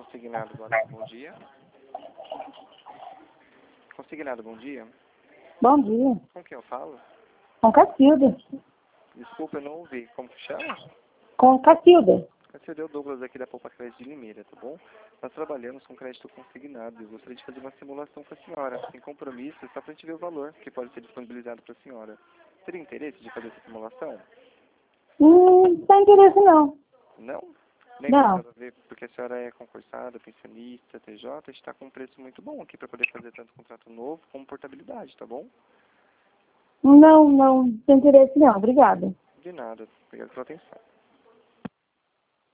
Consignado, boa noite, bom dia. Consignado, bom dia. Bom dia. Com quem eu falo? Com Cacilda. Desculpa, eu não ouvi. Como que chama? Com Cacilda. Cacilda, é o Douglas aqui da Poupa Crédito de Limeira, tá bom? Nós trabalhamos com crédito consignado. Eu gostaria de fazer uma simulação com a senhora. Sem compromisso, só pra gente ver o valor que pode ser disponibilizado pra senhora. Teria interesse de fazer essa simulação? Não tem interesse não. Não? Nem Não. pensava ver, porque a senhora é concursada, pensionista, TJ, a gente está com um preço muito bom aqui para poder fazer tanto contrato novo como portabilidade, tá bom? Não tem interesse não. Obrigada. De nada. Obrigado pela atenção.